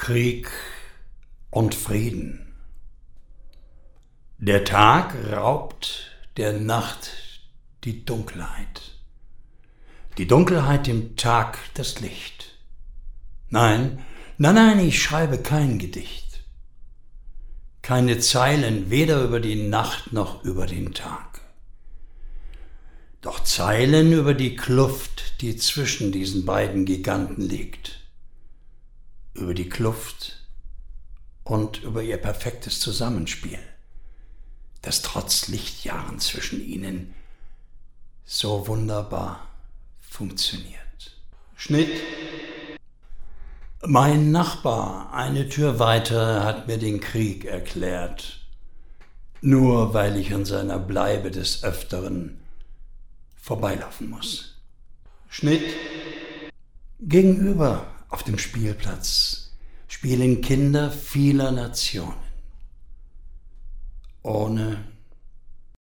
Krieg und Frieden. Der Tag raubt der Nacht die Dunkelheit. Die Dunkelheit dem Tag das Licht. Nein, ich schreibe kein Gedicht. Keine Zeilen, weder über die Nacht noch über den Tag. Doch Zeilen über die Kluft, die zwischen diesen beiden Giganten liegt. Über die Kluft und über ihr perfektes Zusammenspiel, das trotz Lichtjahren zwischen ihnen so wunderbar funktioniert. Schnitt. Mein Nachbar, eine Tür weiter, hat mir den Krieg erklärt, nur weil ich an seiner Bleibe des Öfteren vorbeilaufen muss. Schnitt. Gegenüber auf dem Spielplatz spielen Kinder vieler Nationen, ohne